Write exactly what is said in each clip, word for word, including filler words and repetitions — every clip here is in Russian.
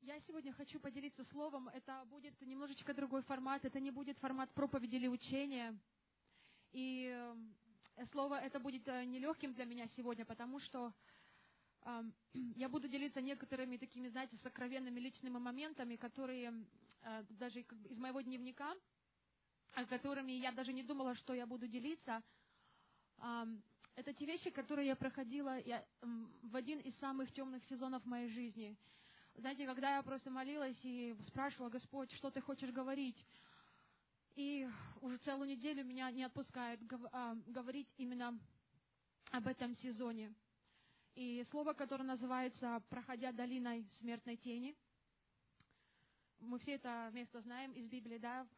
Я сегодня хочу поделиться словом. Это будет немножечко другой формат. Это не будет формат проповеди или учения. И слово это будет нелегким для меня сегодня, потому что э, я буду делиться некоторыми такими, знаете, сокровенными личными моментами, которые э, даже как бы из моего дневника, которыми я даже не думала, что я буду делиться. Э, это те вещи, которые я проходила я, э, в один из самых темных сезонов моей жизни. Знаете, когда я просто молилась и спрашивала: Господь, что ты хочешь говорить? И уже целую неделю меня не отпускает говорить именно об этом сезоне. И слово, которое называется «Проходя долиной смертной тени». Мы все это место знаем из Библии, да,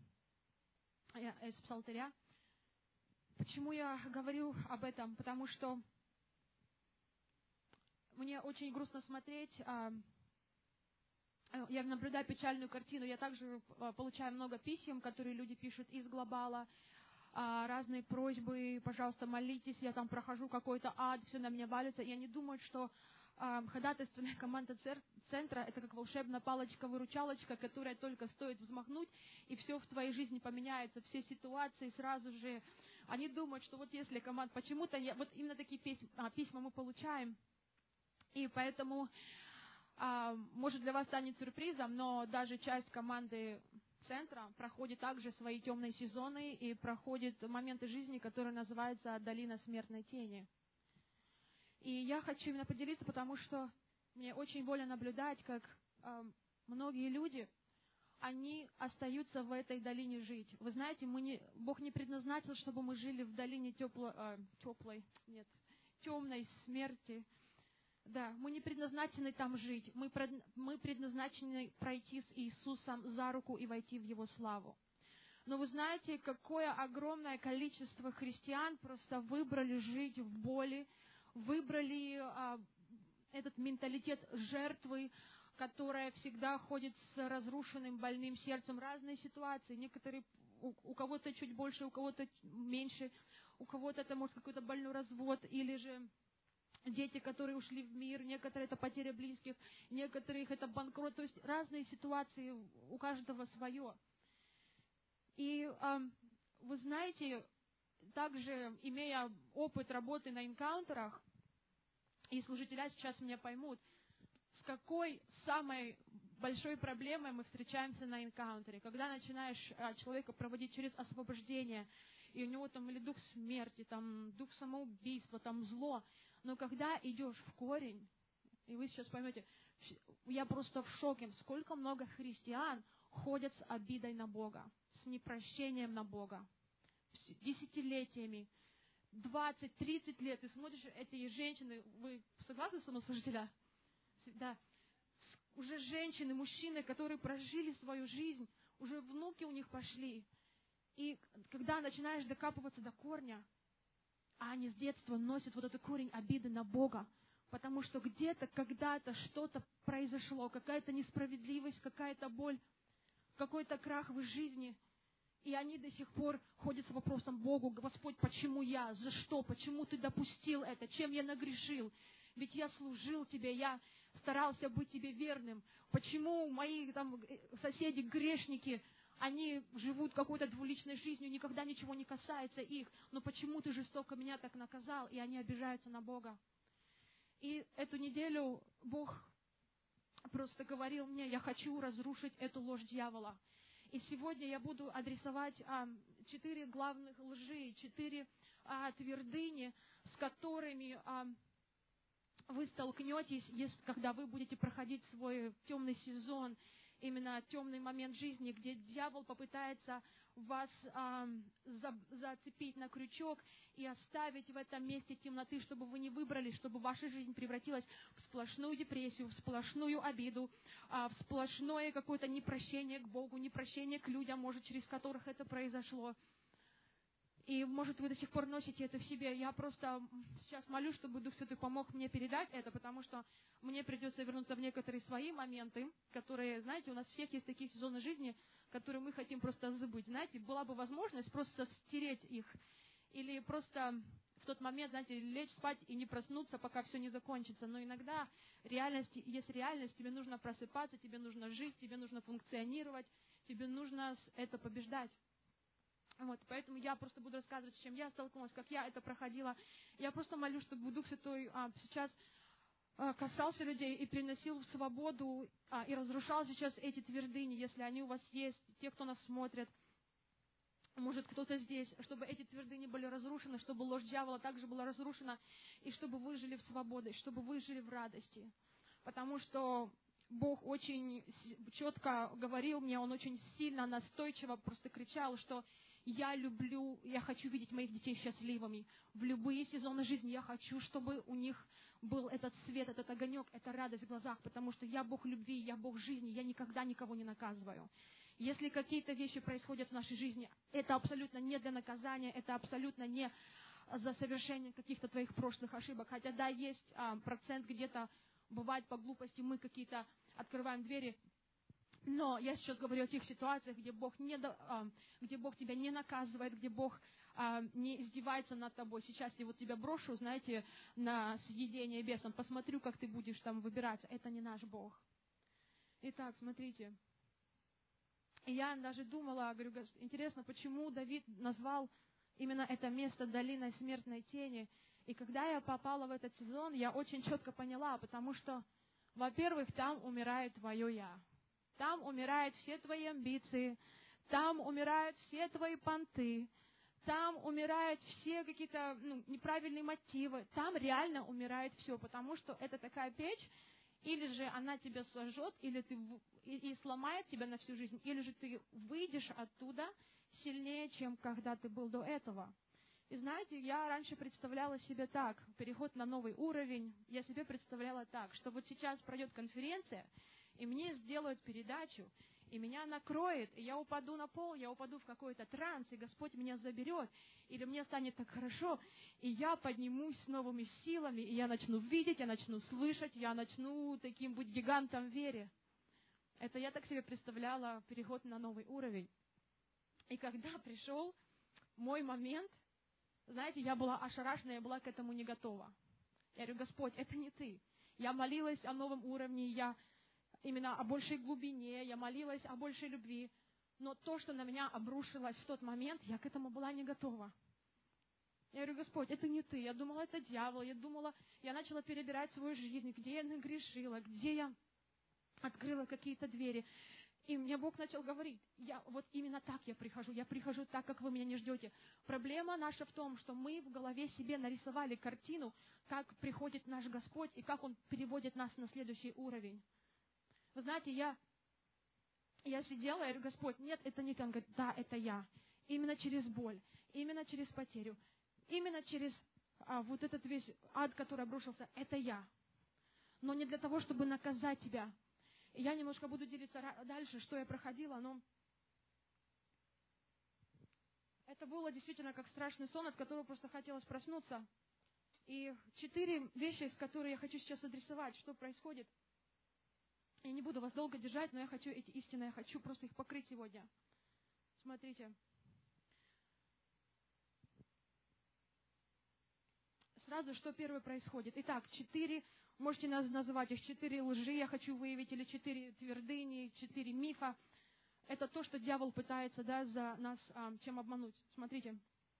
из Псалтыря. Почему я говорю об этом? Потому что мне очень грустно смотреть. Я наблюдаю печальную картину. Я также получаю много писем, которые люди пишут из Глобала, разные просьбы: пожалуйста, молитесь, я там прохожу какой-то ад, все на меня валится. И они думают, что ходатайственная команда центра — это как волшебная палочка-выручалочка, которая только стоит взмахнуть, и все в твоей жизни поменяется, все ситуации сразу же. Они думают, что вот если команда... Почему-то я... вот именно такие письма, письма мы получаем, и поэтому... Может, для вас станет сюрпризом, но даже часть команды центра проходит также свои темные сезоны и проходит моменты жизни, которые называются «Долина смертной тени». И я хочу именно поделиться, потому что мне очень больно наблюдать, как э, многие люди, они остаются в этой долине жить. Вы знаете, мы не, Бог не предназначил, чтобы мы жили в долине тепло, э, теплой, нет, темной смерти. Да, мы не предназначены там жить. Мы, мы предназначены пройти с Иисусом за руку и войти в Его славу. Но вы знаете, какое огромное количество христиан просто выбрали жить в боли, выбрали а, этот менталитет жертвы, которая всегда ходит с разрушенным, больным сердцем. Разные ситуации. Некоторые, у, у кого-то чуть больше, у кого-то меньше, у кого-то это может какой-то больной развод, или же дети, которые ушли в мир, некоторые это потеря близких, некоторых это банкрот. То есть разные ситуации, у каждого свое. И э, вы знаете, также имея опыт работы на энкаунтерах, и служителя сейчас меня поймут, с какой самой большой проблемой мы встречаемся на энкаунтере. Когда начинаешь а, человека проводить через освобождение, и у него там или дух смерти, там дух самоубийства, там зло. Но когда идешь в корень, и вы сейчас поймете, я просто в шоке, сколько много христиан ходят с обидой на Бога, с непрощением на Бога, десятилетиями, двадцать-тридцать лет. Ты смотришь, эти женщины, вы согласны со мной, служителя? Да, уже женщины, мужчины, которые прожили свою жизнь, уже внуки у них пошли. И когда начинаешь докапываться до корня, а они с детства носят вот этот корень обиды на Бога, потому что где-то, когда-то что-то произошло, какая-то несправедливость, какая-то боль, какой-то крах в их жизни. И они до сих пор ходят с вопросом Богу: Господь, почему я? За что? Почему Ты допустил это? Чем я нагрешил? Ведь я служил Тебе, я старался быть Тебе верным. Почему мои там соседи, грешники, они живут какой-то двуличной жизнью, никогда ничего не касается их? Но почему Ты жестоко меня так наказал? И они обижаются на Бога. И эту неделю Бог просто говорил мне: я хочу разрушить эту ложь дьявола. И сегодня я буду адресовать а, четыре главных лжи, четыре а, твердыни, с которыми а, вы столкнетесь, если, когда вы будете проходить свой темный сезон, именно темный момент жизни, где дьявол попытается вас а, за, зацепить на крючок и оставить в этом месте темноты, чтобы вы не выбрали, чтобы ваша жизнь превратилась в сплошную депрессию, в сплошную обиду, а, в сплошное какое-то непрощение к Богу, непрощение к людям, может, через которых это произошло. И, может, вы до сих пор носите это в себе. Я просто сейчас молюсь, чтобы Дух Святой помог мне передать это, потому что мне придется вернуться в некоторые свои моменты, которые, знаете, у нас всех есть такие сезоны жизни, которые мы хотим просто забыть. Знаете, была бы возможность просто стереть их или просто в тот момент, знаете, лечь спать и не проснуться, пока все не закончится. Но иногда реальность есть реальность, тебе нужно просыпаться, тебе нужно жить, тебе нужно функционировать, тебе нужно это побеждать. Вот, поэтому я просто буду рассказывать, с чем я столкнулась, как я это проходила. Я просто молюсь, чтобы Дух Святой а, сейчас а, касался людей и приносил свободу а, и разрушал сейчас эти твердыни, если они у вас есть, те, кто нас смотрит. Может, кто-то здесь, чтобы эти твердыни были разрушены, чтобы ложь дьявола также была разрушена, и чтобы вы жили в свободе, чтобы вы жили в радости. Потому что Бог очень четко говорил мне, Он очень сильно, настойчиво просто кричал, что я люблю, я хочу видеть моих детей счастливыми. В любые сезоны жизни я хочу, чтобы у них был этот свет, этот огонек, эта радость в глазах, потому что я Бог любви, я Бог жизни, я никогда никого не наказываю. Если какие-то вещи происходят в нашей жизни, это абсолютно не для наказания, это абсолютно не за совершение каких-то твоих прошлых ошибок. Хотя, да, есть а, процент где-то, бывает по глупости, мы какие-то открываем двери. Но я сейчас говорю о тех ситуациях, где Бог, не, а, где Бог тебя не наказывает, где Бог а, не издевается над тобой. Сейчас я вот тебя брошу, знаете, на съедение бесом, посмотрю, как ты будешь там выбираться. Это не наш Бог. Итак, смотрите. Я даже думала, говорю, интересно, почему Давид назвал именно это место долиной смертной тени. И когда я попала в этот сезон, я очень четко поняла, потому что, во-первых, там умирает твое «я». Там умирают все твои амбиции, там умирают все твои понты, там умирают все какие-то ну, неправильные мотивы. Там реально умирает все, потому что это такая печь, или же она тебя сожжет, или ты и, и сломает тебя на всю жизнь, или же ты выйдешь оттуда сильнее, чем когда ты был до этого. И знаете, я раньше представляла себе так, переход на новый уровень, я себе представляла так, что вот сейчас пройдет конференция, и мне сделают передачу, и меня накроет, и я упаду на пол, я упаду в какой-то транс, и Господь меня заберет, или мне станет так хорошо, и я поднимусь с новыми силами, и я начну видеть, я начну слышать, я начну таким быть гигантом в вере. Это я так себе представляла переход на новый уровень. И когда пришел мой момент, знаете, я была ошарашена, я была к этому не готова. Я говорю, Господь, это не Ты. Я молилась о новом уровне, я именно о большей глубине, я молилась о большей любви. Но то, что на меня обрушилось в тот момент, я к этому была не готова. Я говорю, Господь, это не Ты. Я думала, это дьявол. Я думала, я начала перебирать свою жизнь, где я нагрешила, где я открыла какие-то двери. И мне Бог начал говорить, я, вот именно так я прихожу, я прихожу так, как вы меня не ждете. Проблема наша в том, что мы в голове себе нарисовали картину, как приходит наш Господь и как Он переводит нас на следующий уровень. Вы знаете, я, я сидела, я говорю, Господь, нет, это не Ты. Он говорит, да, это я. Именно через боль, именно через потерю, именно через а, вот этот весь ад, который обрушился, это я. Но не для того, чтобы наказать тебя. И я немножко буду делиться дальше, что я проходила, но это было действительно как страшный сон, от которого просто хотелось проснуться. И четыре вещи, с которыми я хочу сейчас адресовать, что происходит. Я не буду вас долго держать, но я хочу эти истины, я хочу просто их покрыть сегодня. Смотрите. Сразу, что первое происходит. Итак, четыре, можете называть их четыре лжи, я хочу выявить, или четыре твердыни, четыре мифа. Это то, что дьявол пытается, да, за нас а, чем обмануть. Смотрите.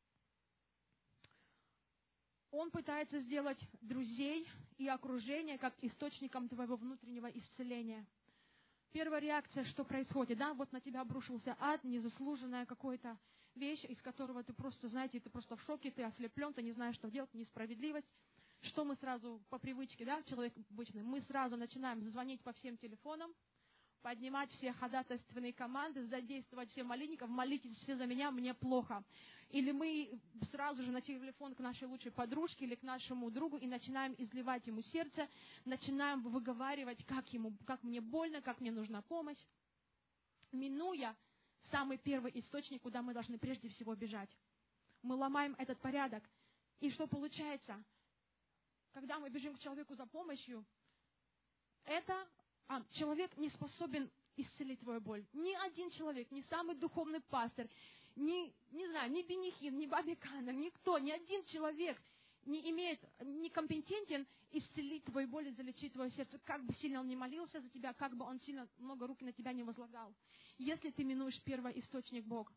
Он пытается сделать друзей и окружение как источником твоего внутреннего исцеления. Первая реакция, что происходит, да, вот на тебя обрушился ад, незаслуженная какая-то вещь, из которого ты просто, знаете, ты просто в шоке, ты ослеплен, ты не знаешь, что делать, несправедливость. Что мы сразу по привычке, да, человек обычный, мы сразу начинаем звонить по всем телефонам, поднимать все ходатайственные команды, задействовать всех молитвенников, молитесь все за меня, мне плохо. Или мы сразу же на телефон к нашей лучшей подружке или к нашему другу и начинаем изливать ему сердце, начинаем выговаривать, как ему, как мне больно, как мне нужна помощь, минуя самый первый источник, куда мы должны прежде всего бежать. Мы ломаем этот порядок. И что получается? Когда мы бежим к человеку за помощью, это а, человек не способен исцелить твою боль. Ни один человек, ни самый духовный пастор, ни, не знаю, ни Бенихин, ни Баби Канер, никто, ни один человек не имеет, не компетентен исцелить твою боль и залечить твое сердце, как бы сильно он не молился за тебя, как бы он сильно много рук на тебя не возлагал, если ты минуешь первоисточник Бог.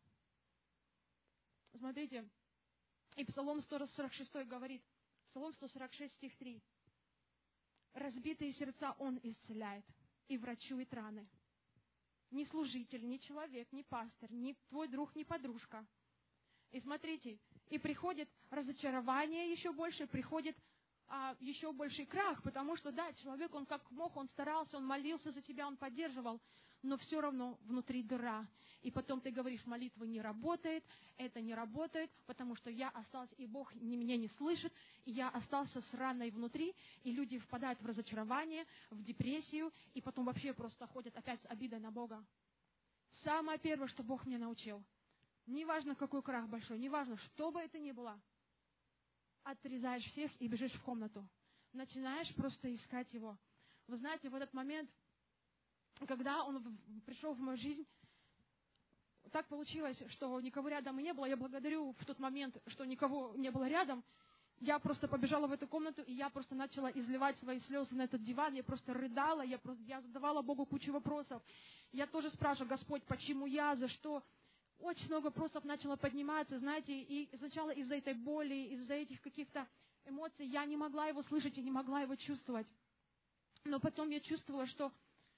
Смотрите, и Псалом сто сорок шесть говорит, Псалом сто сорок шесть, стих три. «Разбитые сердца Он исцеляет и врачует раны». Ни служитель, ни человек, ни пастор, ни твой друг, ни подружка. И смотрите, и приходит разочарование еще больше, приходит а, еще больший крах, потому что, да, человек, он как мог, он старался, он молился за тебя, он поддерживал, но все равно внутри дыра. И потом ты говоришь, молитва не работает, это не работает, потому что я остался, и Бог меня не слышит, и я остался с раной внутри, и люди впадают в разочарование, в депрессию, и потом вообще просто ходят опять с обидой на Бога. Самое первое, что Бог меня научил, неважно, какой крах большой, неважно, что бы это ни было, отрезаешь всех и бежишь в комнату. Начинаешь просто искать Его. Вы знаете, в этот момент, когда Он пришел в мою жизнь, так получилось, что никого рядом и не было. Я благодарю в тот момент, что никого не было рядом. Я просто побежала в эту комнату, и я просто начала изливать свои слезы на этот диван. Я просто рыдала, я, просто, я задавала Богу кучу вопросов. Я тоже спрашивала, Господь, почему я, за что? Очень много вопросов начало подниматься, знаете, и сначала из-за этой боли, из-за этих каких-то эмоций я не могла Его слышать, я не могла Его чувствовать. Но потом я чувствовала, что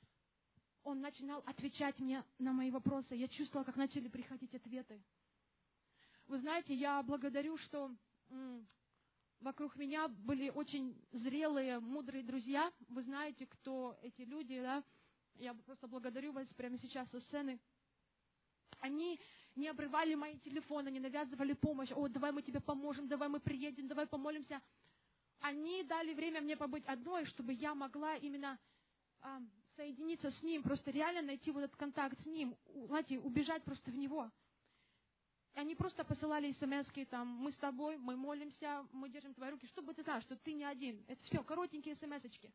Он начинал отвечать мне на мои вопросы. Я чувствовала, как начали приходить ответы. Вы знаете, я благодарю, что м- вокруг меня были очень зрелые, мудрые друзья. Вы знаете, кто эти люди, да? Я просто благодарю вас прямо сейчас со сцены. Они не обрывали мои телефоны, не навязывали помощь. О, давай мы тебе поможем, давай мы приедем, давай помолимся. Они дали время мне побыть одной, чтобы я могла именно а, соединиться с Ним, просто реально найти вот этот контакт с Ним, знаете, убежать просто в Него. И они просто посылали смс-ки, там, мы с тобой, мы молимся, мы держим твои руки, чтобы ты знал, что ты не один. Это все, коротенькие смс-очки.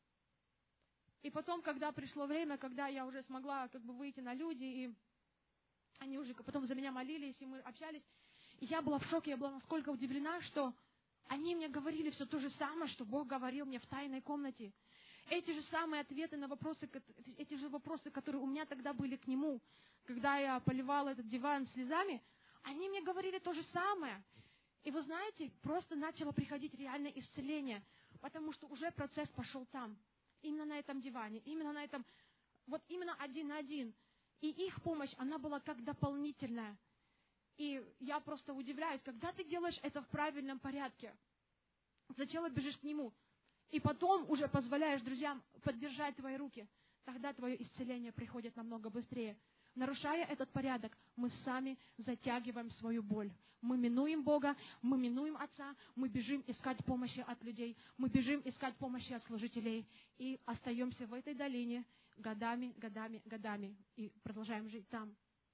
И потом, когда пришло время, когда я уже смогла как бы выйти на люди, и они уже потом за меня молились, и мы общались. И я была в шоке, я была насколько удивлена, что они мне говорили все то же самое, что Бог говорил мне в тайной комнате. Эти же самые ответы на вопросы, эти же вопросы, которые у меня тогда были к Нему, когда я поливала этот диван слезами, они мне говорили то же самое. И вы знаете, просто начало приходить реальное исцеление, потому что уже процесс пошел там, именно на этом диване, именно на этом, вот именно один на один. И их помощь, она была как дополнительная. И я просто удивляюсь, когда ты делаешь это в правильном порядке. Сначала бежишь к Нему, и потом уже позволяешь друзьям поддержать твои руки. Тогда твое исцеление приходит намного быстрее. Нарушая этот порядок, мы сами затягиваем свою боль. Мы минуем Бога, мы минуем Отца, мы бежим искать помощи от людей, мы бежим искать помощи от служителей и остаемся в этой долине годами, годами, годами и продолжаем жить там.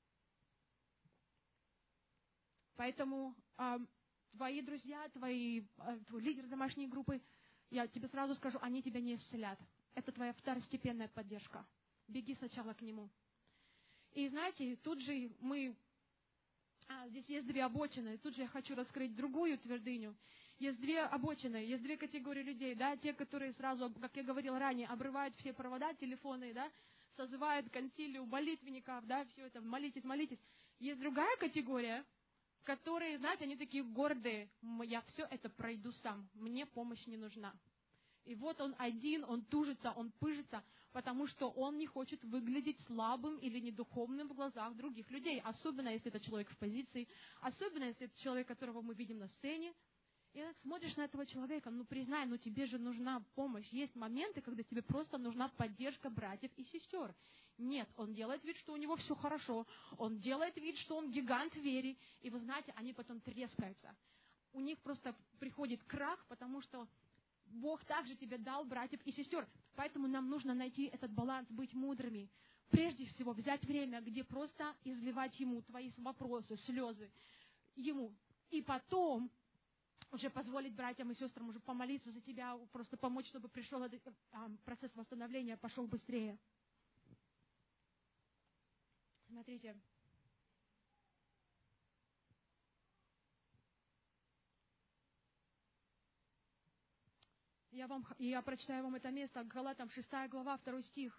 Поэтому э, твои друзья, твои, э, твой лидер домашней группы, я тебе сразу скажу, они тебя не исцелят. Это твоя второстепенная поддержка. Беги сначала к Нему. И знаете, тут же мы... А, здесь есть две обочины. Тут же я хочу раскрыть другую твердыню. Есть две обочины, есть две категории людей, да, те, которые сразу, как я говорила ранее, обрывают все провода, телефоны, да, созывают консилиум молитвенников, да, все это, молитесь, молитесь. Есть другая категория, которые, знаете, они такие гордые, я все это пройду сам, мне помощь не нужна. И вот он один, он тужится, он пыжится, потому что он не хочет выглядеть слабым или недуховным в глазах других людей, особенно если это человек в позиции, особенно если это человек, которого мы видим на сцене. И так смотришь на этого человека, ну признай, ну тебе же нужна помощь. Есть моменты, когда тебе просто нужна поддержка братьев и сестер. Нет, он делает вид, что у него все хорошо, он делает вид, что он гигант в вере, и вы знаете, они потом трескаются. У них просто приходит крах, потому что Бог также тебе дал братьев и сестер. Поэтому нам нужно найти этот баланс, быть мудрыми. Прежде всего, взять время, где просто изливать Ему твои вопросы, слезы Ему. И потом уже позволить братьям и сестрам уже помолиться за тебя, просто помочь, чтобы пришел этот процесс восстановления, пошел быстрее. Смотрите. Я, вам, я прочитаю вам это место, Галатам шестая глава, второй стих.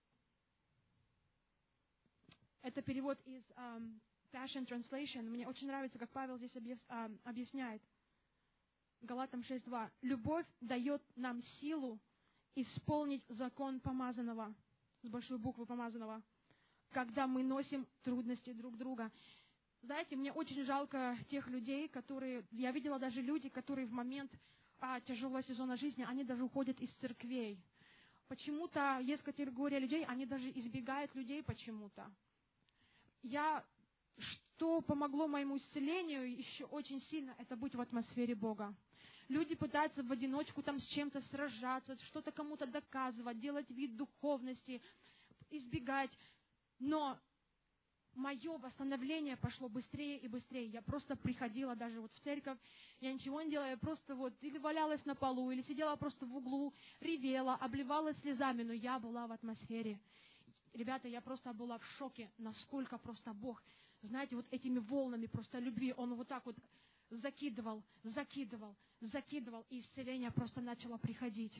Это перевод из um, Passion Translation. Мне очень нравится, как Павел здесь объяс, uh, объясняет. Галатам шесть два. «Любовь дает нам силу исполнить закон помазанного», с большой буквы помазанного, «когда мы носим трудности друг друга». Знаете, мне очень жалко тех людей, которые... Я видела даже люди, которые в момент а, тяжелого сезона жизни, они даже уходят из церквей. Почему-то есть категория людей, они даже избегают людей почему-то. Я... Что помогло моему исцелению еще очень сильно, это быть в атмосфере Бога. Люди пытаются в одиночку там с чем-то сражаться, что-то кому-то доказывать, делать вид духовности, избегать. Но мое восстановление пошло быстрее и быстрее. Я просто приходила даже вот в церковь, я ничего не делала, я просто вот или валялась на полу, или сидела просто в углу, ревела, обливалась слезами, но я была в атмосфере. Ребята, я просто была в шоке, насколько просто Бог, знаете, вот этими волнами просто любви, Он вот так вот закидывал, закидывал, закидывал, и исцеление просто начало приходить.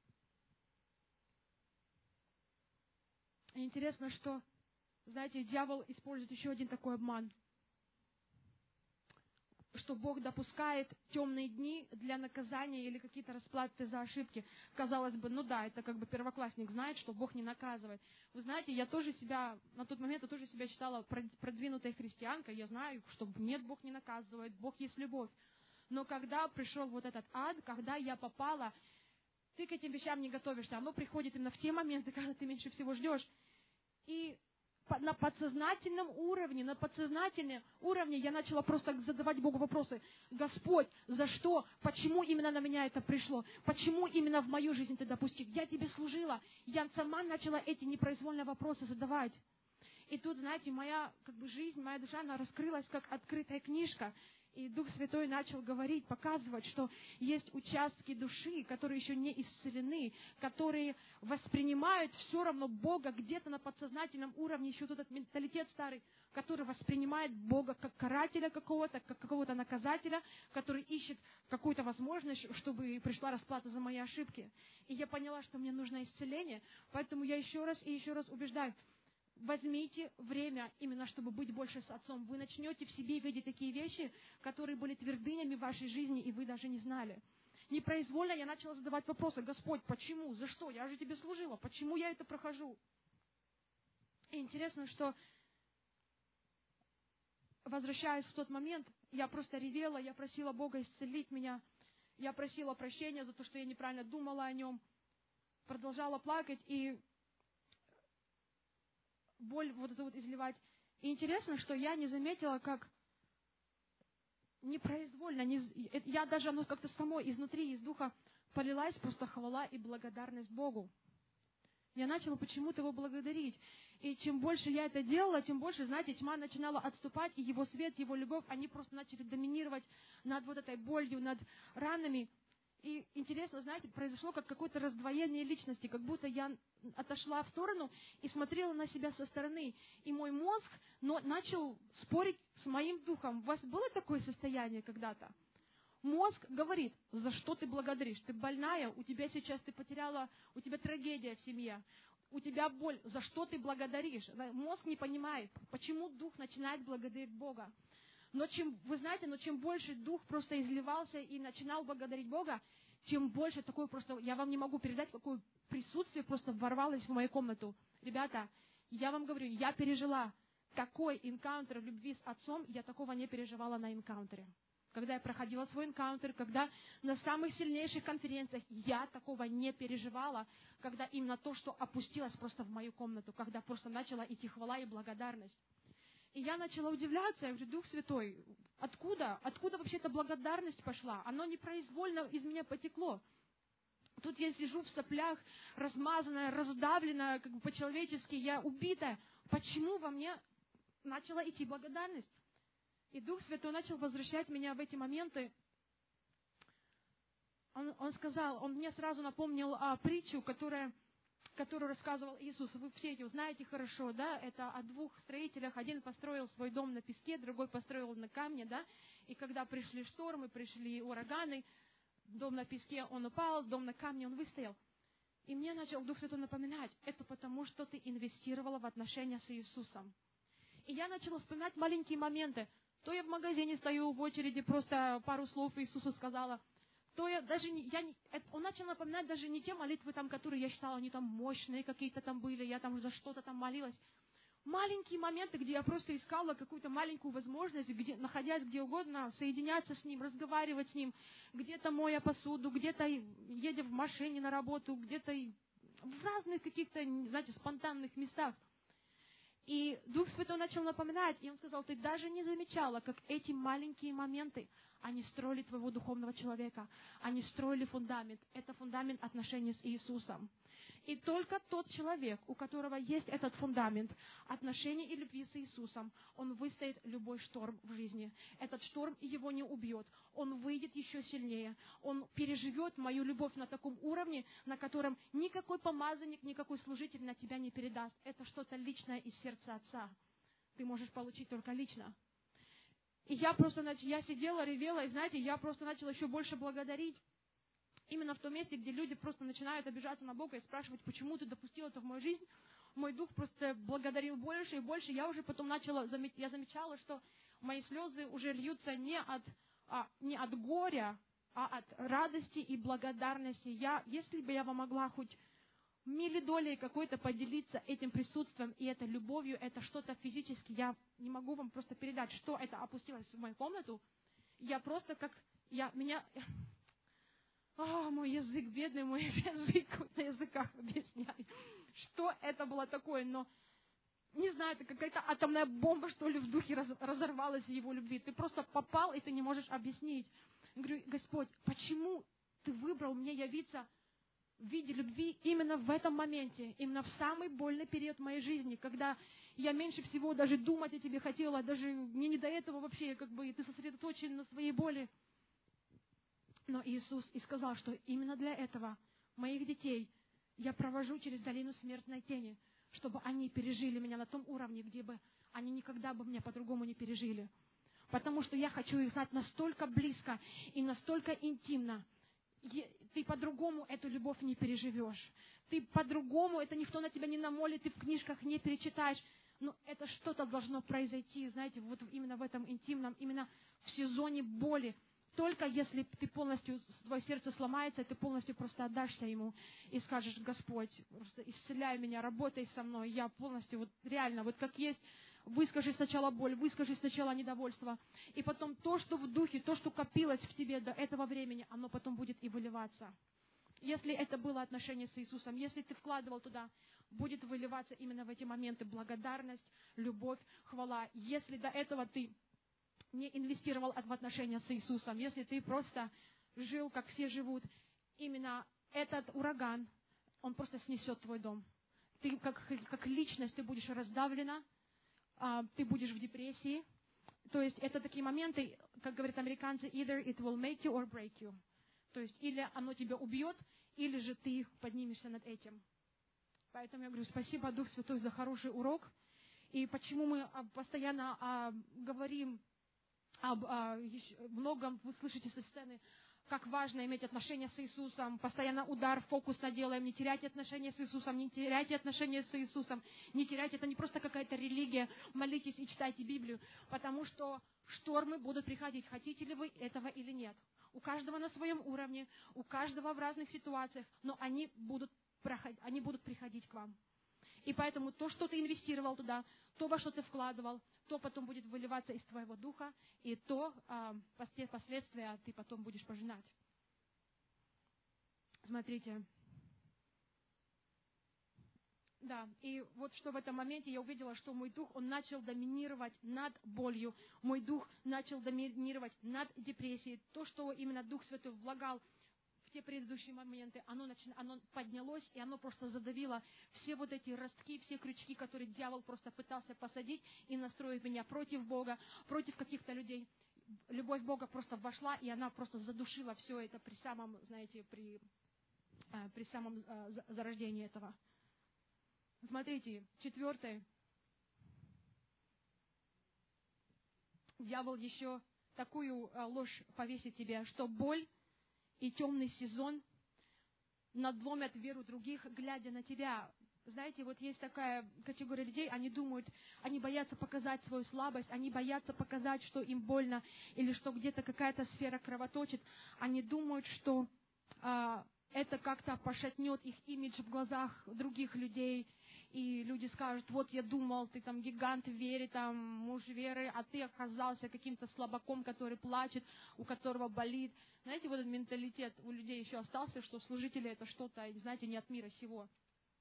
И интересно, что, знаете, дьявол использует еще один такой обман, что Бог допускает темные дни для наказания или какие-то расплаты за ошибки. Казалось бы, ну да, это как бы первоклассник знает, что Бог не наказывает. Вы знаете, я тоже себя, на тот момент я тоже себя считала продвинутой христианкой. Я знаю, что нет, Бог не наказывает, Бог есть любовь. Но когда пришел вот этот ад, когда я попала, ты к этим вещам не готовишься. Оно приходит именно в те моменты, когда ты меньше всего ждешь. И на подсознательном уровне, на подсознательном уровне я начала просто задавать Богу вопросы. Господь, за что? Почему именно на меня это пришло? Почему именно в мою жизнь ты допустил? Я тебе служила. Я сама начала эти непроизвольные вопросы задавать. И тут, знаете, моя как бы, жизнь, моя душа, она раскрылась как открытая книжка. И Дух Святой начал говорить, показывать, что есть участки души, которые еще не исцелены, которые воспринимают все равно Бога где-то на подсознательном уровне, еще этот менталитет старый, который воспринимает Бога как карателя какого-то, как какого-то наказателя, который ищет какую-то возможность, чтобы пришла расплата за мои ошибки. И я поняла, что мне нужно исцеление, поэтому я еще раз и еще раз убеждаю, возьмите время именно, чтобы быть больше с Отцом. Вы начнете в себе видеть такие вещи, которые были твердынями в вашей жизни, и вы даже не знали. Непроизвольно я начала задавать вопросы. Господь, почему? За что? Я же тебе служила. Почему я это прохожу? И интересно, что, возвращаясь в тот момент, я просто ревела, я просила Бога исцелить меня. Я просила прощения за то, что я неправильно думала о Нем. Продолжала плакать и боль вот эту вот изливать. И интересно, что я не заметила, как непроизвольно, не, я даже, оно как-то само изнутри, из духа полилась просто хвала и благодарность Богу. Я начала почему-то Его благодарить. И чем больше я это делала, тем больше, знаете, тьма начинала отступать, и Его свет, Его любовь, они просто начали доминировать над вот этой болью, над ранами. И интересно, знаете, произошло как какое-то раздвоение личности, как будто я отошла в сторону и смотрела на себя со стороны. И мой мозг но, начал спорить с моим духом. У вас было такое состояние когда-то? Мозг говорит, за что ты благодаришь? Ты больная, у тебя сейчас, ты потеряла, у тебя трагедия в семье, у тебя боль, за что ты благодаришь? Мозг не понимает, почему дух начинает благодарить Бога. Но чем, вы знаете, но чем больше дух просто изливался и начинал благодарить Бога, тем больше такое просто, я вам не могу передать, какое присутствие просто ворвалось в мою комнату. Ребята, я вам говорю, я пережила такой энкаунтер любви с Отцом, я такого не переживала на энкаунтере. Когда я проходила свой энкаунтер, когда на самых сильнейших конференциях я такого не переживала, когда именно то, что опустилось просто в мою комнату, когда просто начала идти хвала и благодарность. И я начала удивляться, я говорю, Дух Святой, откуда? Откуда вообще эта благодарность пошла? Оно непроизвольно из меня потекло. Тут я сижу в соплях, размазанная, раздавленная, как бы по-человечески, я убитая. Почему во мне начала идти благодарность? И Дух Святой начал возвращать меня в эти моменты. Он, он сказал, он мне сразу напомнил а, притчу, которая... которую рассказывал Иисус, вы все ее знаете хорошо, да, это о двух строителях, один построил свой дом на песке, другой построил на камне, да, и когда пришли штормы, пришли ураганы, дом на песке, он упал, дом на камне, он выстоял. И мне начал Дух Святой напоминать, это потому, что ты инвестировала в отношения с Иисусом. И я начала вспоминать маленькие моменты. То я в магазине стою в очереди, просто пару слов Иисусу сказала. То я даже не, я не, это, он начал напоминать даже не те молитвы, там, которые я считала, они там мощные какие-то там были, я там за что-то там молилась. Маленькие моменты, где я просто искала какую-то маленькую возможность, где, находясь где угодно, соединяться с Ним, разговаривать с Ним, где-то моя посуду, где-то едя в машине на работу, где-то в разных каких-то, знаете, спонтанных местах. И Дух Святой начал напоминать, и Он сказал, ты даже не замечала, как эти маленькие моменты, они строили твоего духовного человека, они строили фундамент. Это фундамент отношений с Иисусом. И только тот человек, у которого есть этот фундамент отношений и любви с Иисусом, он выстоит любой шторм в жизни. Этот шторм его не убьет. Он выйдет еще сильнее. Он переживет мою любовь на таком уровне, на котором никакой помазанник, никакой служитель на тебя не передаст. Это что-то личное из сердца Отца. Ты можешь получить только лично. И я просто, я сидела, ревела, и знаете, я просто начала еще больше благодарить. Именно в том месте, где люди просто начинают обижаться на Бога и спрашивать, почему ты допустил это в мою жизнь, мой дух просто благодарил больше и больше. Я уже потом начала, я замечала, что мои слезы уже льются не от, а, не от горя, а от радости и благодарности. Я, если бы я вам могла хоть миллидолей какой-то поделиться этим присутствием и этой любовью, это что-то физически, я не могу вам просто передать, что это опустилось в мою комнату. Я просто как, я, меня... О, мой язык, бедный мой язык, на языках объясняю, что это было такое, но, не знаю, это какая-то атомная бомба, что ли, в духе раз, разорвалась в его любви. Ты просто попал, и ты не можешь объяснить. Я говорю, Господь, почему ты выбрал мне явиться в виде любви именно в этом моменте, именно в самый больный период моей жизни, когда я меньше всего даже думать о тебе хотела, даже мне не до этого вообще, как бы, ты сосредоточен на своей боли. Но Иисус и сказал, что именно для этого моих детей я провожу через долину смертной тени, чтобы они пережили меня на том уровне, где бы они никогда бы меня по-другому не пережили. Потому что я хочу их знать настолько близко и настолько интимно. Ты по-другому эту любовь не переживешь. Ты по-другому, это никто на тебя не намолит, ты в книжках не перечитаешь. Но это что-то должно произойти, знаете, вот именно в этом интимном, именно в сезоне боли. Только если ты полностью, твое сердце сломается, ты полностью просто отдашься Ему и скажешь, Господь, просто исцеляй меня, работай со мной, я полностью, вот реально, вот как есть, выскажи сначала боль, выскажи сначала недовольство, и потом то, что в духе, то, что копилось в тебе до этого времени, оно потом будет и выливаться. Если это было отношение с Иисусом, если ты вкладывал туда, будет выливаться именно в эти моменты благодарность, любовь, хвала. Если до этого ты не инвестировал в отношения с Иисусом, если ты просто жил, как все живут, именно этот ураган, он просто снесет твой дом. Ты как, как личность, ты будешь раздавлена, ты будешь в депрессии. То есть это такие моменты, как говорят американцы, either it will make you or break you. То есть или оно тебя убьет, или же ты поднимешься над этим. Поэтому я говорю, спасибо, Дух Святой, за хороший урок. И почему мы постоянно а, говорим об а, многом, вы слышите со сцены, как важно иметь отношения с Иисусом, постоянно удар, фокус наделаем, не теряйте отношения с Иисусом, не теряйте отношения с Иисусом, не теряйте, это не просто какая-то религия, молитесь и читайте Библию, потому что штормы будут приходить, хотите ли вы этого или нет. У каждого на своем уровне, у каждого в разных ситуациях, но они будут, проходить, они будут приходить к вам. И поэтому то, что ты инвестировал туда, то, во что ты вкладывал, то потом будет выливаться из твоего духа, и то а, последствия ты потом будешь пожинать. Смотрите. Да, и вот что в этом моменте я увидела, что мой дух, он начал доминировать над болью, мой дух начал доминировать над депрессией. То, что именно Дух Святой влагал в те предыдущие моменты, оно, начи... оно поднялось, и оно просто задавило все вот эти ростки, все крючки, которые дьявол просто пытался посадить и настроить меня против Бога, против каких-то людей. Любовь Бога просто вошла, и она просто задушила все это при самом, знаете, при, при самом зарождении этого. Смотрите, четвертое. Дьявол еще такую ложь повесит тебе, что боль и темный сезон надломят веру других, глядя на тебя. Знаете, вот есть такая категория людей, они думают, они боятся показать свою слабость, они боятся показать, что им больно, или что где-то какая-то сфера кровоточит. Они думают, что а, это как-то пошатнет их имидж в глазах других людей, и люди скажут: вот я думал, ты там гигант в вере, там муж веры, а ты оказался каким-то слабаком, который плачет, у которого болит. Знаете, вот этот менталитет у людей еще остался, что служители это что-то, знаете, не от мира сего.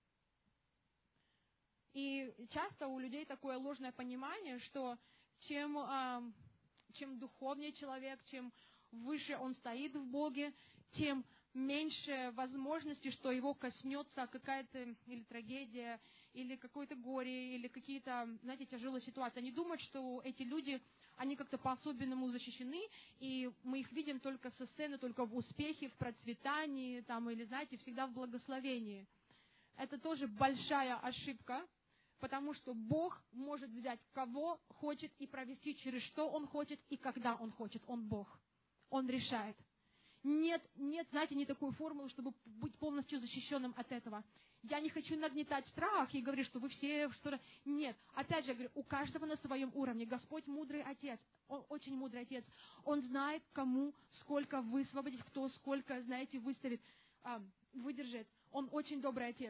И часто у людей такое ложное понимание, что чем, э, чем духовнее человек, чем выше он стоит в Боге, тем меньше возможности, что его коснется какая-то или трагедия, или какое-то горе, или какие-то, знаете, тяжелые ситуации. Они думают, что эти люди, они как-то по-особенному защищены, и мы их видим только со сцены, только в успехе, в процветании, там, или, знаете, всегда в благословении. Это тоже большая ошибка, потому что Бог может взять кого хочет и провести через что Он хочет и когда Он хочет. Он Бог. Он решает. Нет, нет, знаете, не такой формулы, чтобы быть полностью защищенным от этого. Я не хочу нагнетать страх и говорить, что вы все что-то... Нет. Опять же, я говорю, у каждого на своем уровне. Господь мудрый Отец. Он очень мудрый Отец. Он знает, кому сколько высвободить, кто сколько, знаете, выставит, а, выдержит. Он очень добрый Отец.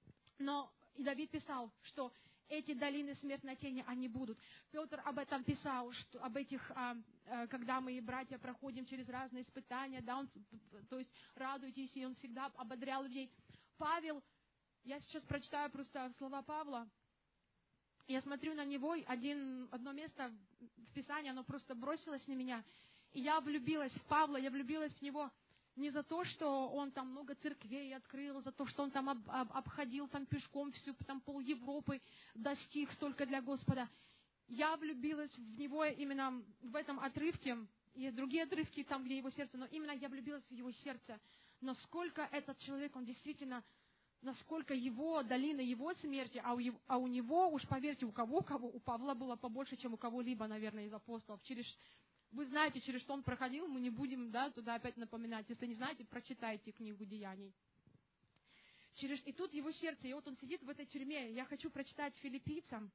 Но и Давид писал, что эти долины смертной тени, они будут. Петр об этом писал, что об этих, а, а, когда мы, братья, проходим через разные испытания, да, он, то есть радуйтесь, и он всегда ободрял людей. Павел, я сейчас прочитаю просто слова Павла, я смотрю на него, один, одно место в Писании, оно просто бросилось на меня, и я влюбилась в Павла, я влюбилась в него. Не за то, что он там много церквей открыл, за то, что он там об, об, обходил там пешком всю, там пол Европы достиг столько для Господа. Я влюбилась в него именно в этом отрывке. Есть другие отрывки там, где его сердце, но именно я влюбилась в его сердце. Насколько этот человек, он действительно, насколько его долина, его смерти, а у, его, а у него, уж поверьте, у кого-кого, у Павла было побольше, чем у кого-либо, наверное, из апостолов. Через Вы знаете, через что он проходил, мы не будем, да, туда опять напоминать. Если не знаете, прочитайте книгу Деяний. Через... И тут его сердце, и вот он сидит в этой тюрьме. Я хочу прочитать Филиппийцам.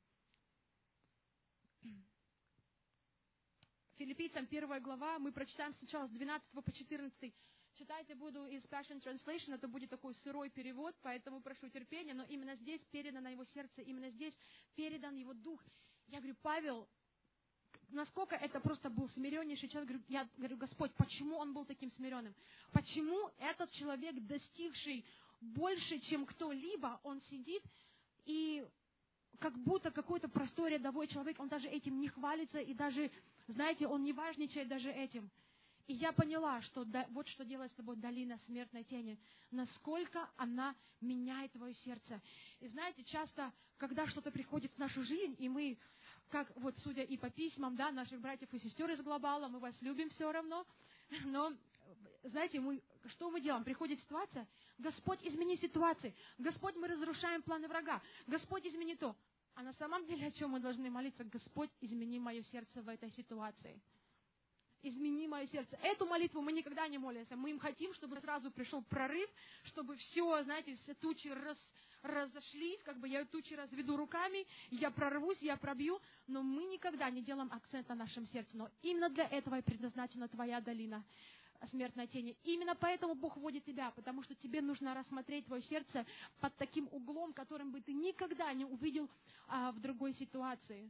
Филиппийцам первая глава, мы прочитаем сначала с двенадцатого по четырнадцатый. Читать я буду из Passion Translation, это будет такой сырой перевод, поэтому прошу терпения, но именно здесь передано его сердце, именно здесь передан его дух. Я говорю, Павел, насколько это просто был смиреннейший человек. Я говорю, Господь, почему он был таким смиренным? Почему этот человек, достигший больше, чем кто-либо, он сидит и как будто какой-то простой рядовой человек, он даже этим не хвалится, и даже, знаете, он не важничает даже этим. И я поняла, что да, вот что делает с тобой долина смертной тени. Насколько она меняет твое сердце. И знаете, часто, когда что-то приходит в нашу жизнь, и мы, как вот судя и по письмам, да, наших братьев и сестер из Глобала, мы вас любим все равно, но, знаете, мы, что мы делаем? Приходит ситуация, Господь, измени ситуацию, Господь, мы разрушаем планы врага, Господь, измени то. А на самом деле, о чем мы должны молиться? Господь, измени мое сердце в этой ситуации. Измени мое сердце. Эту молитву мы никогда не молимся. Мы им хотим, чтобы сразу пришел прорыв, чтобы все, знаете, все тучи раз, разошлись, как бы я тучи разведу руками, я прорвусь, я пробью, но мы никогда не делаем акцент на нашем сердце. Но именно для этого и предназначена твоя долина смертной тени. Именно поэтому Бог вводит тебя, потому что тебе нужно рассмотреть твое сердце под таким углом, которым бы ты никогда не увидел а, в другой ситуации.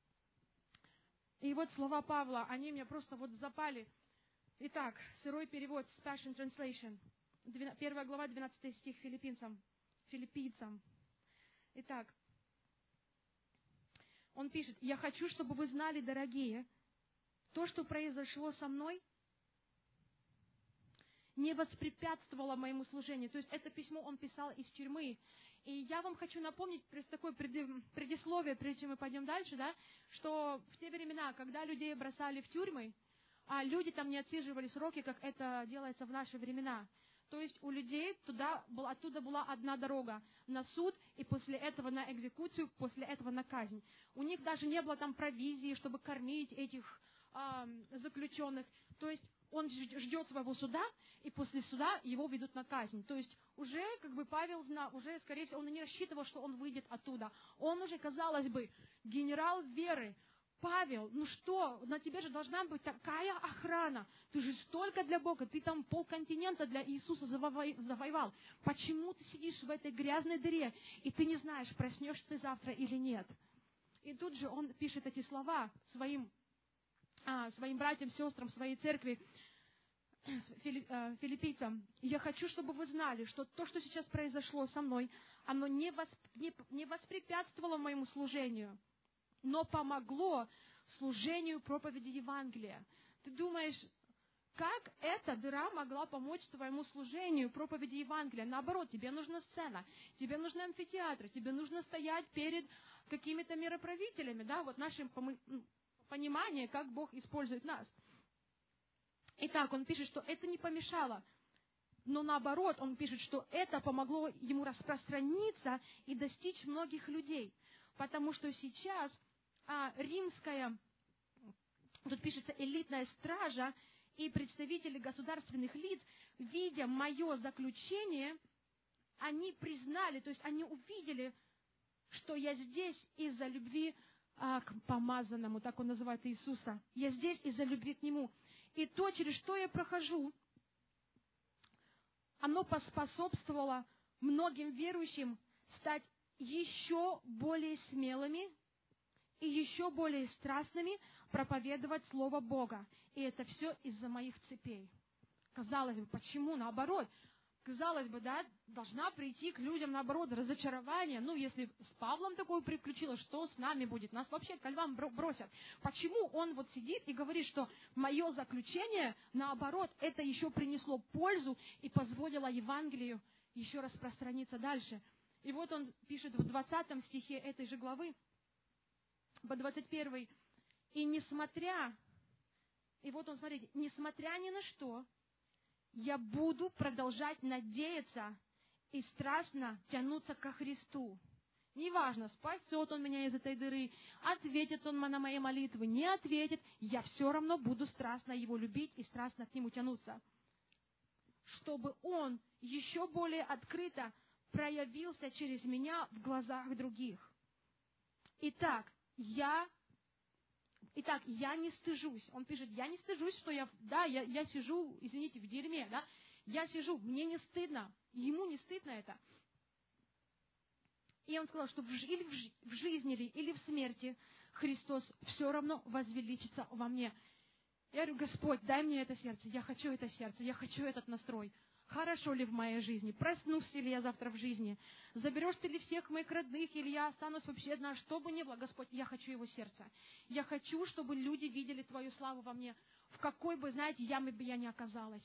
И вот слова Павла, они мне просто вот запали. Итак, сырой перевод, Passion Translation, первая глава, двенадцатый стих филиппийцам. филиппийцам. Итак, он пишет, «Я хочу, чтобы вы знали, дорогие, то, что произошло со мной, не воспрепятствовало моему служению». То есть это письмо он писал из тюрьмы. И я вам хочу напомнить такое предисловие, прежде чем мы пойдем дальше, да, что в те времена, когда людей бросали в тюрьмы, а люди там не отсиживали сроки, как это делается в наши времена. То есть у людей туда, оттуда была одна дорога на суд, и после этого на экзекуцию, после этого на казнь. У них даже не было там провизии, чтобы кормить этих э, заключенных. То есть он ждет своего суда, и после суда его ведут на казнь. То есть уже, как бы, Павел знал, уже, скорее всего, он не рассчитывал, что он выйдет оттуда. Он уже, казалось бы, генерал веры. Павел, ну что, на тебе же должна быть такая охрана. Ты же столько для Бога, ты там полконтинента для Иисуса завоевал. Почему ты сидишь в этой грязной дыре, и ты не знаешь, проснешься ты завтра или нет? И тут же он пишет эти слова своим, а, своим братьям, сестрам, своей церкви, филиппийцам. Я хочу, чтобы вы знали, что то, что сейчас произошло со мной, оно не, восп... не... не воспрепятствовало моему служению, но помогло служению проповеди Евангелия. Ты думаешь, как эта дыра могла помочь твоему служению проповеди Евангелия? Наоборот, тебе нужна сцена, тебе нужны амфитеатры, тебе нужно стоять перед какими-то мироправителями, да, вот наше понимание, как Бог использует нас. Итак, он пишет, что это не помешало, но наоборот, он пишет, что это помогло ему распространиться и достичь многих людей, потому что сейчас а, римская, тут пишется, элитная стража и представители государственных лиц, видя мое заключение, они признали, то есть они увидели, что я здесь из-за любви а, к помазанному, так он называет Иисуса. Я здесь из-за любви к Нему. И то, через что я прохожу, оно поспособствовало многим верующим стать еще более смелыми и еще более страстными проповедовать Слово Бога. И это все из-за моих цепей. Казалось бы, почему? Наоборот. Казалось бы, да, должна прийти к людям, наоборот, разочарование. Ну, если с Павлом такое приключилось, что с нами будет? Нас вообще ко львам бросят. Почему он вот сидит и говорит, что мое заключение, наоборот, это еще принесло пользу и позволило Евангелию еще распространиться дальше? И вот он пишет в двадцатом стихе этой же главы, по двадцать первый, и несмотря, и вот он, смотрите, несмотря ни на что, я буду продолжать надеяться и страстно тянуться ко Христу. Неважно, спасет Он меня из этой дыры, ответит Он на мои молитвы, не ответит, я все равно буду страстно Его любить и страстно к Нему тянуться. Чтобы Он еще более открыто проявился через меня в глазах других. Итак, я... Итак, я не стыжусь. Он пишет, я не стыжусь, что я, да, я, я сижу, извините, в дерьме, да, я сижу, мне не стыдно, ему не стыдно это. И он сказал, что в, или в, в жизни ли, или в смерти Христос все равно возвеличится во мне. Я говорю, Господь, дай мне это сердце, я хочу это сердце, я хочу этот настрой. Хорошо ли в моей жизни? Проснусь ли я завтра в жизни? Заберешь ты ли всех моих родных, или я останусь вообще одна? Что бы ни было, Господь, я хочу его сердце. Я хочу, чтобы люди видели Твою славу во мне, в какой бы, знаете, яме бы я ни оказалась.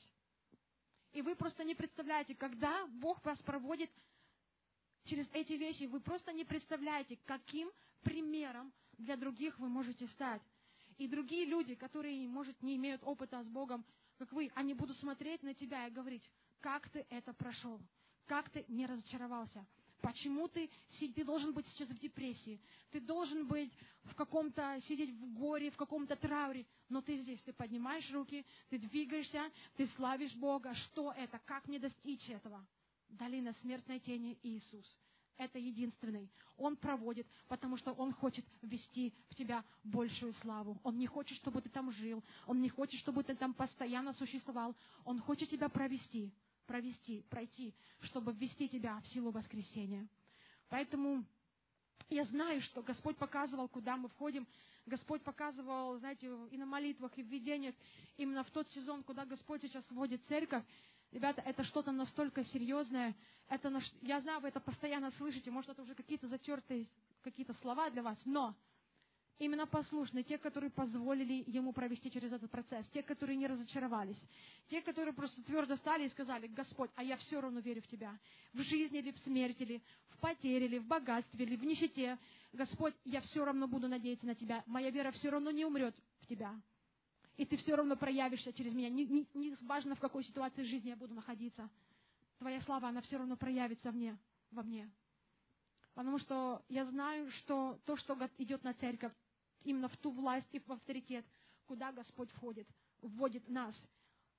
И вы просто не представляете, когда Бог вас проводит через эти вещи, вы просто не представляете, каким примером для других вы можете стать. И другие люди, которые, может, не имеют опыта с Богом, как вы, они будут смотреть на тебя и говорить, как ты это прошел, как ты не разочаровался, почему ты, ты должен быть сейчас в депрессии, ты должен быть в каком-то, сидеть в горе, в каком-то трауре, но ты здесь, ты поднимаешь руки, ты двигаешься, ты славишь Бога. Что это? Как мне достичь этого? Долина смертной тени Иисус. Это единственный. Он проводит, потому что Он хочет ввести в тебя большую славу. Он не хочет, чтобы ты там жил. Он не хочет, чтобы ты там постоянно существовал. Он хочет тебя провести, провести, пройти, чтобы ввести тебя в силу воскресения. Поэтому я знаю, что Господь показывал, куда мы входим. Господь показывал, знаете, и на молитвах, и в видениях, именно в тот сезон, куда Господь сейчас вводит церковь. Ребята, это что-то настолько серьезное. Это, я знаю, вы это постоянно слышите. Может, это уже какие-то затертые какие-то слова для вас. Но именно послушные, те, которые позволили Ему провести через этот процесс. Те, которые не разочаровались. Те, которые просто твердо стали и сказали, Господь, а я все равно верю в Тебя. В жизни ли, в смерти ли, в потере ли, в богатстве ли, в нищете. Господь, я все равно буду надеяться на Тебя. Моя вера все равно не умрет в Тебя. И ты все равно проявишься через меня. Не, не, не важно, в какой ситуации жизни я буду находиться. Твоя слава, она все равно проявится в мне, во мне. Потому что я знаю, что то, что идет на церковь, именно в ту власть и в авторитет, куда Господь входит, вводит нас.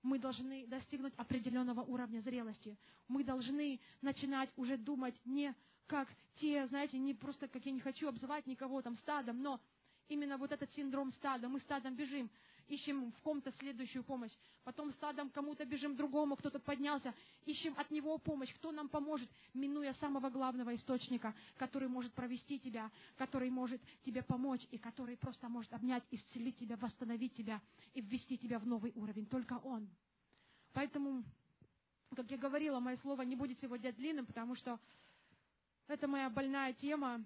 Мы должны достигнуть определенного уровня зрелости. Мы должны начинать уже думать не как те, знаете, не просто, как я не хочу обзывать никого там стадом, но именно вот этот синдром стада. Мы стадом бежим, ищем в ком-то следующую помощь. Потом стадом кому-то бежим другому, кто-то поднялся, ищем от него помощь. Кто нам поможет, минуя самого главного источника, который может провести тебя, который может тебе помочь и который просто может обнять, исцелить тебя, восстановить тебя и ввести тебя в новый уровень. Только Он. Поэтому, как я говорила, мое слово не будет сегодня длинным, потому что это моя больная тема.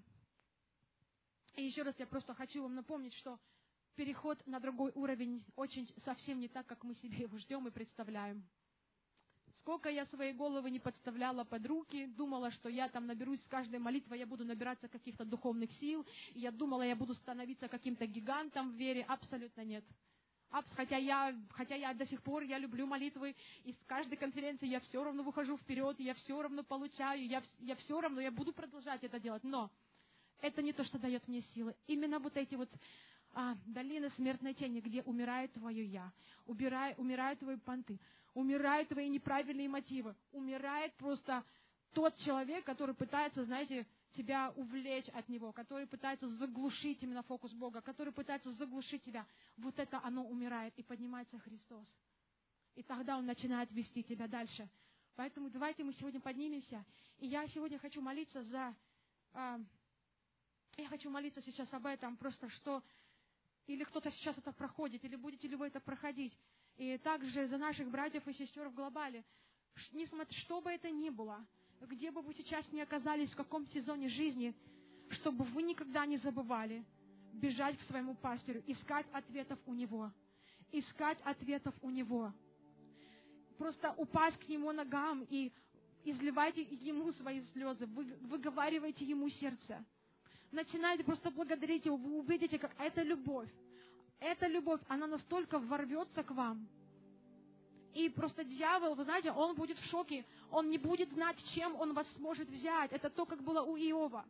И еще раз я просто хочу вам напомнить, что переход на другой уровень очень совсем не так, как мы себе его ждем и представляем. Сколько я своей головы не подставляла под руки, думала, что я там наберусь с каждой молитвой, я буду набираться каких-то духовных сил, и я думала, я буду становиться каким-то гигантом в вере. Абсолютно нет. Хотя я, хотя я до сих пор, я люблю молитвы, и с каждой конференции я все равно выхожу вперед, я все равно получаю, я, я все равно, я буду продолжать это делать. Но это не то, что дает мне силы. Именно вот эти вот а, долины смертной тени, где умирает твое «я», убирай, умирают твои понты, умирают твои неправильные мотивы, умирает просто тот человек, который пытается, знаете, тебя увлечь от него, который пытается заглушить именно фокус Бога, который пытается заглушить тебя. Вот это оно умирает, и поднимается Христос. И тогда Он начинает вести тебя дальше. Поэтому давайте мы сегодня поднимемся. И я сегодня хочу молиться за... А, я хочу молиться сейчас об этом, просто что... Или кто-то сейчас это проходит, или будете ли вы это проходить. И также за наших братьев и сестер в глобале. Несмотря, что бы это ни было, где бы вы сейчас ни оказались, в каком сезоне жизни, чтобы вы никогда не забывали бежать к своему пастырю, искать ответов у него. Искать ответов у него. Просто упасть к Нему ногам и изливайте Ему свои слезы, вы, выговаривайте Ему сердце. Начинайте просто благодарить Его, вы увидите, как эта любовь, эта любовь, она настолько ворвется к вам. И просто дьявол, вы знаете, он будет в шоке. Он не будет знать, чем он вас сможет взять. Это то, как было у Иова.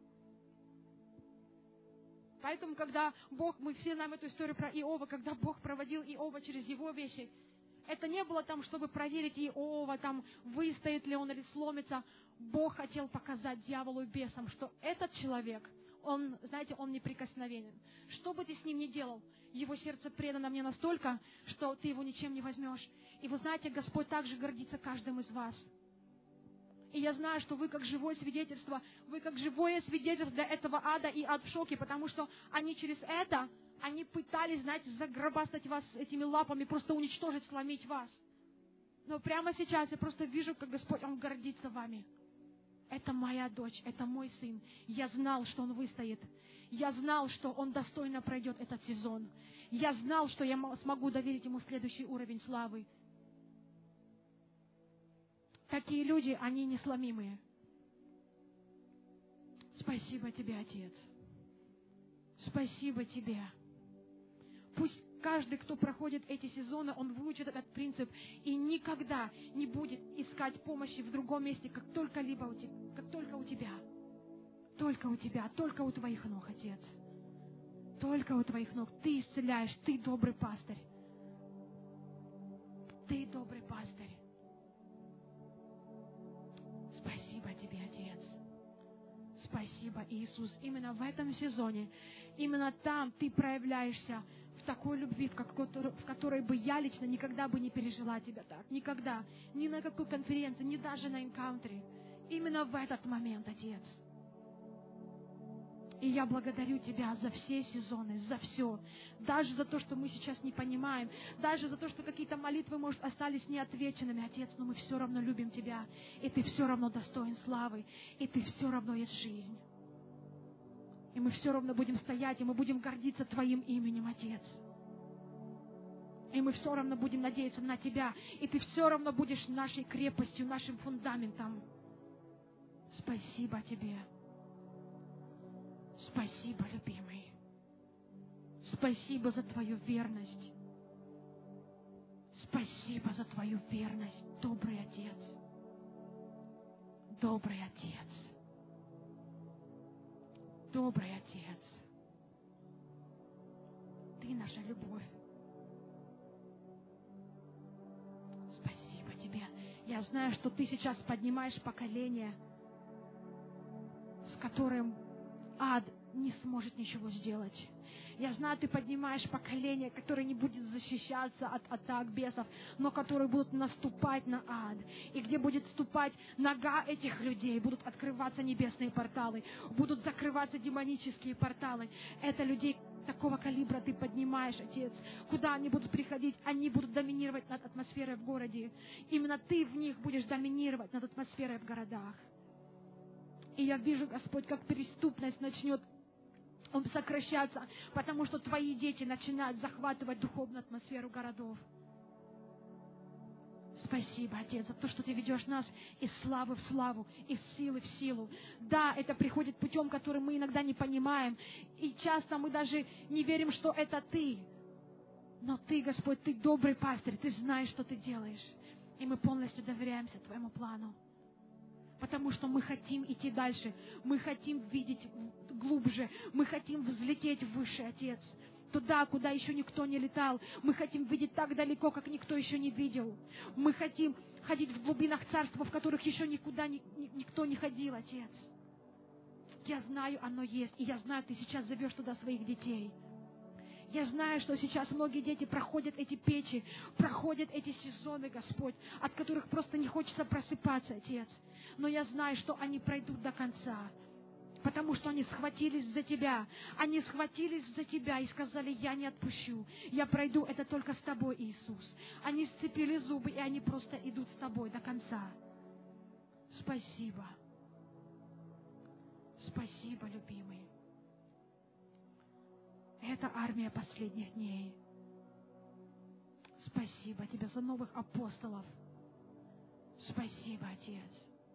Поэтому, когда Бог, мы все знаем эту историю про Иова, когда Бог проводил Иова через его вещи, это не было там, чтобы проверить Иова, там, выстоит ли он или сломится. Бог хотел показать дьяволу и бесам, что этот человек, он, знаете, он неприкосновенен. Что бы ты с ним ни делал, его сердце предано мне настолько, что ты его ничем не возьмешь. И вы знаете, Господь также гордится каждым из вас. И я знаю, что вы как живое свидетельство, вы как живое свидетельство для этого ада и ад в шоке, потому что они через это, они пытались, знаете, загробастать вас этими лапами, просто уничтожить, сломить вас. Но прямо сейчас я просто вижу, как Господь, Он гордится вами. Это моя дочь, это мой сын. Я знал, что он выстоит. Я знал, что он достойно пройдет этот сезон. Я знал, что я смогу доверить ему следующий уровень славы. Такие люди, они несломимые. Спасибо тебе, Отец. Спасибо тебе. Пусть каждый, кто проходит эти сезоны, он выучит этот принцип и никогда не будет искать помощи в другом месте, как только, либо у тебя, как только у тебя. Только у тебя, только у твоих ног, Отец. Только у твоих ног. Ты исцеляешь, ты добрый пастырь. Ты добрый пастырь. Спасибо тебе, Отец. Спасибо, Иисус. Именно в этом сезоне, именно там ты проявляешься в такой любви, в которой, в которой бы я лично никогда бы не пережила тебя так. Никогда. Ни на какой конференции, ни даже на энкаунтере. Именно в этот момент, Отец. И я благодарю Тебя за все сезоны, за все. Даже за то, что мы сейчас не понимаем. Даже за то, что какие-то молитвы, может, остались неотвеченными, Отец. Но мы все равно любим Тебя. И Ты все равно достоин славы. И Ты все равно есть жизнь. И мы все равно будем стоять, и мы будем гордиться Твоим именем, Отец. И мы все равно будем надеяться на Тебя. И Ты все равно будешь нашей крепостью, нашим фундаментом. Спасибо Тебе. Спасибо, любимый. Спасибо за Твою верность. Спасибо за Твою верность, добрый Отец. Добрый Отец. Добрый Отец. Ты наша любовь. Я знаю, что Ты сейчас поднимаешь поколение, с которым ад не сможет ничего сделать. Я знаю, Ты поднимаешь поколение, которое не будет защищаться от атак бесов, но которые будут наступать на ад. И где будет ступать нога этих людей, будут открываться небесные порталы, будут закрываться демонические порталы. Это людей такого калибра Ты поднимаешь, Отец. Куда они будут приходить? Они будут доминировать над атмосферой в городе. Именно Ты в них будешь доминировать над атмосферой в городах. И я вижу, Господь, как преступность начнет сокращаться, потому что Твои дети начинают захватывать духовную атмосферу городов. Спасибо, Отец, за то, что Ты ведешь нас из славы в славу, из силы в силу. Да, это приходит путем, который мы иногда не понимаем, и часто мы даже не верим, что это Ты. Но Ты, Господь, Ты добрый пастырь, Ты знаешь, что Ты делаешь. И мы полностью доверяемся Твоему плану. Потому что мы хотим идти дальше, мы хотим видеть глубже, мы хотим взлететь выше, Отец, туда, куда еще никто не летал. Мы хотим видеть так далеко, как никто еще не видел. Мы хотим ходить в глубинах царства, в которых еще никуда ни, ни, никто не ходил, Отец. Я знаю, оно есть, и я знаю, Ты сейчас зовешь туда своих детей. Я знаю, что сейчас многие дети проходят эти печи, проходят эти сезоны, Господь, от которых просто не хочется просыпаться, Отец. Но я знаю, что они пройдут до конца, потому что они схватились за Тебя. Они схватились за Тебя и сказали: я не отпущу, я пройду это только с Тобой, Иисус. Они сцепили зубы, и они просто идут с Тобой до конца. Спасибо. Спасибо, любимый. Это армия последних дней. Спасибо Тебе за новых апостолов. Спасибо, Отец.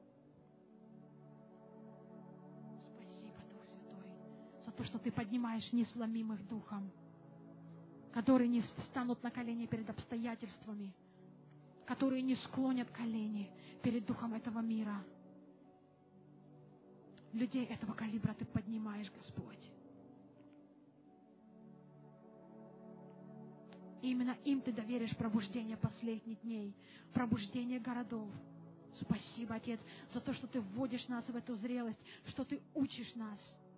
Спасибо, Дух Святой, за то, что Ты поднимаешь несломимых духом, которые не встанут на колени перед обстоятельствами, которые не склонят колени перед духом этого мира. Людей этого калибра Ты поднимаешь, Господь. И именно им Ты доверишь пробуждение последних дней, пробуждение городов. Спасибо, Отец, за то, что Ты вводишь нас в эту зрелость, что Ты учишь нас.